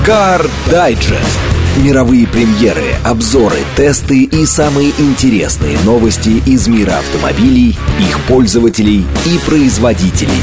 Car Digest. Мировые премьеры, обзоры, тесты и самые интересные новости из мира автомобилей, их пользователей и производителей.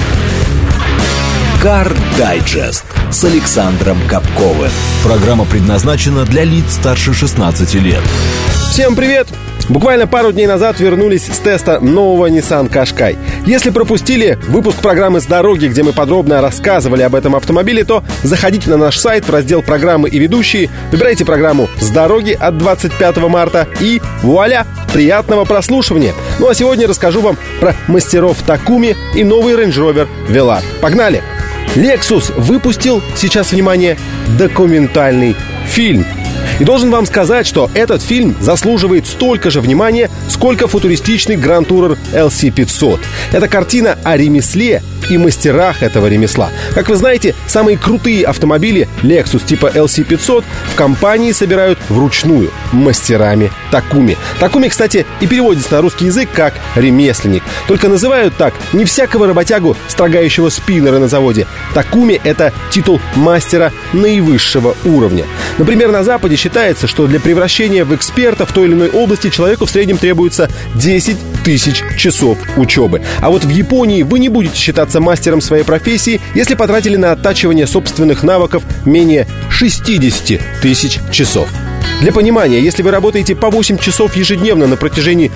Car Digest с Александром Капковым. Программа предназначена для лиц старше 16 лет. Всем привет! Буквально пару дней назад вернулись с теста нового Nissan Qashqai. Если пропустили выпуск программы «С дороги», где мы подробно рассказывали об этом автомобиле, то заходите на наш сайт в раздел «Программы и ведущие», выбирайте программу «С дороги» от 25 марта и вуаля! Приятного прослушивания! Ну а сегодня расскажу вам про мастеров Takumi и новый Range Rover Velar. Погнали! Lexus выпустил, сейчас внимание, документальный фильм. И должен вам сказать, что этот фильм заслуживает столько же внимания, сколько футуристичный Grand Tourer LC500. Это картина о ремесле и мастерах этого ремесла. Как вы знаете, самые крутые автомобили Lexus типа LC500 в компании собирают вручную мастерами Takumi. Takumi, кстати, и переводится на русский язык как «ремесленник». Только называют так не всякого работягу, строгающего спиннеры на заводе. Takumi — это титул мастера наивысшего уровня. Например, на Западе считается, что для превращения в эксперта в той или иной области человеку в среднем требуется 10 тысяч часов учебы. А вот в Японии вы не будете считаться мастером своей профессии, если потратили на оттачивание собственных навыков менее 60 тысяч часов. Для понимания, если вы работаете по 8 часов ежедневно на протяжении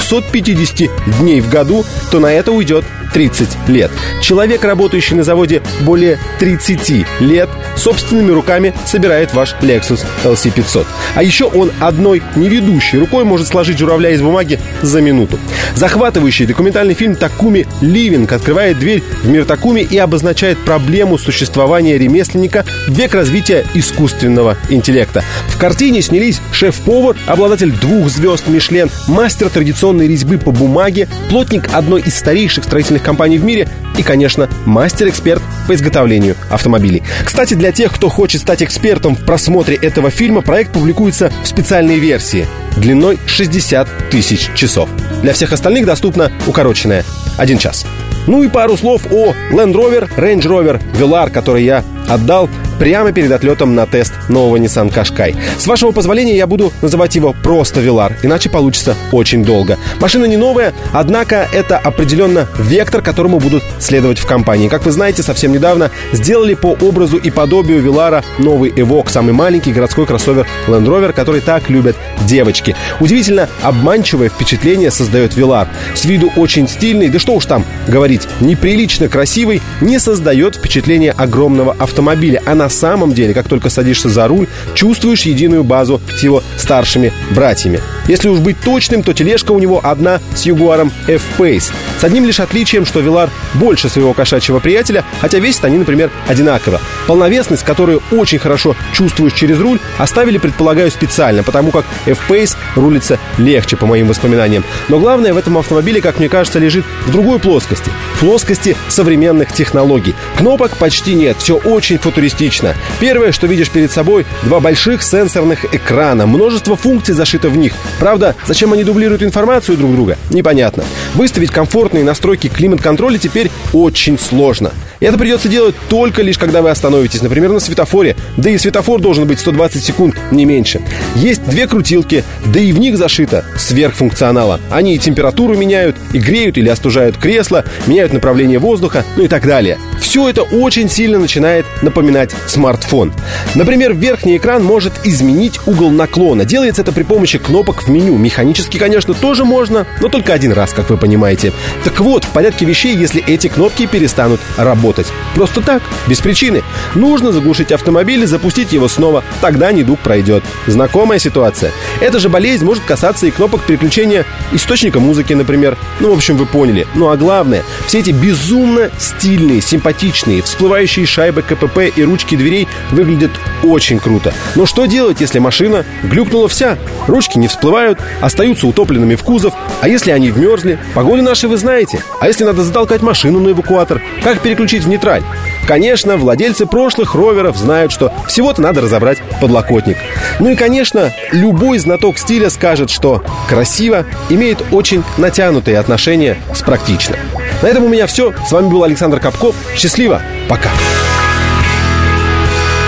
250 дней в году, то на это уйдет 30 лет. Человек, работающий на заводе более 30 лет, собственными руками собирает ваш Lexus LC500. А еще он одной неведущей рукой может сложить журавля из бумаги за минуту. Захватывающий документальный фильм «Takumi Living» открывает дверь в мир Takumi и обозначает проблему существования ремесленника в век развития искусственного интеллекта. В картине снялись шеф-повар, обладатель 2 звезд Мишлен, мастер традиционной резьбы по бумаге, плотник одной из старейших строительных компаний в мире и, конечно, мастер-эксперт по изготовлению автомобилей. Кстати, для тех, кто хочет стать экспертом в просмотре этого фильма, проект публикуется в специальной версии длиной 60 тысяч часов. Для всех остальных доступна укороченная 1 час. Ну и пару слов о Land Rover, Range Rover Velar, который я отдал прямо перед отлетом на тест нового Nissan Qashqai. С вашего позволения я буду называть его просто Velar, иначе получится очень долго. Машина не новая, однако это определенно вектор, которому будут следовать в компании. Как вы знаете, совсем недавно сделали по образу и подобию Velar новый Evoque, самый маленький городской кроссовер Land Rover, который так любят девочки. Удивительно обманчивое впечатление создает Velar. С виду очень стильный, да что уж там говорить, неприлично красивый, не создает впечатление огромного автомобиля, а на самом деле, как только садишься за руль, чувствуешь единую базу с его старшими братьями. Если уж быть точным, то тележка у него одна с Jaguar F-Pace. С одним лишь отличием, что Velar больше своего кошачьего приятеля, хотя весят они, например, одинаково. Полновесность, которую очень хорошо чувствуешь через руль, оставили, предполагаю, специально, потому как F-Pace рулится легче, по моим воспоминаниям. Но главное в этом автомобиле, как мне кажется, лежит в другой плоскости. В плоскости современных технологий. Кнопок почти нет, все очень футуристично. Первое, что видишь перед собой, 2 больших сенсорных экрана. Множество функций зашито в них. Правда, зачем они дублируют информацию друг друга, непонятно. Выставить комфортные настройки климат-контроля теперь очень сложно. И это придется делать только лишь когда вы остановитесь, например, на светофоре. Да и светофор должен быть 120 секунд, не меньше. Есть 2 крутилки, да и в них зашито сверхфункционала. Они и температуру меняют, и греют или остужают кресло, меняют направление воздуха, ну и так далее. Все это очень сильно начинает напоминать смартфон. Например, верхний экран может изменить угол наклона. Делается это при помощи кнопок в меню. Механически, конечно, тоже можно, но только 1 раз, как вы понимаете. Так вот, в порядке вещей, если эти кнопки перестанут работать. Просто так, без причины. Нужно заглушить автомобиль и запустить его снова. Тогда недуг пройдет. Знакомая ситуация. Эта же болезнь может касаться и кнопок переключения источника музыки, например. Ну, в общем, вы поняли. Ну, а главное, все эти безумно стильные, симпатичные, всплывающие шайбы КПП и ручки дверей выглядят очень круто. Но что делать, если машина глюкнула вся? Ручки не всплывают, остаются утопленными в кузов. А если они вмерзли? Погоду наши вы знаете. А если надо затолкать машину на эвакуатор? Как переключить в нейтраль? Конечно, владельцы прошлых роверов знают, что всего-то надо разобрать подлокотник. Ну и, конечно, любой знаток стиля скажет, что красиво имеет очень натянутые отношения с практично. На этом у меня все. С вами был Александр Капков. Счастливо. Пока.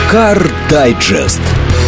Car Digest.